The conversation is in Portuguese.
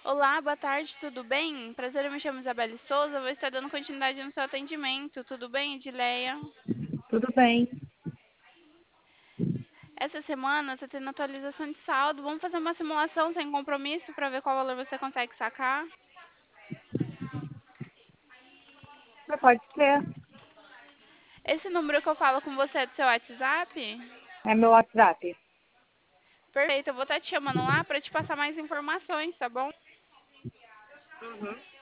Olá, boa tarde, tudo bem? Prazer, eu me chamo Isabelle Souza, vou estar dando continuidade no seu atendimento. Tudo bem, Edileia? Tudo bem. Essa semana você tendo atualização de saldo, vamos fazer uma simulação sem compromisso para ver qual valor você consegue sacar? Pode ser. Esse número que eu falo com você é do seu WhatsApp? É meu WhatsApp. Perfeito, eu vou estar te chamando lá para te passar mais informações, tá bom?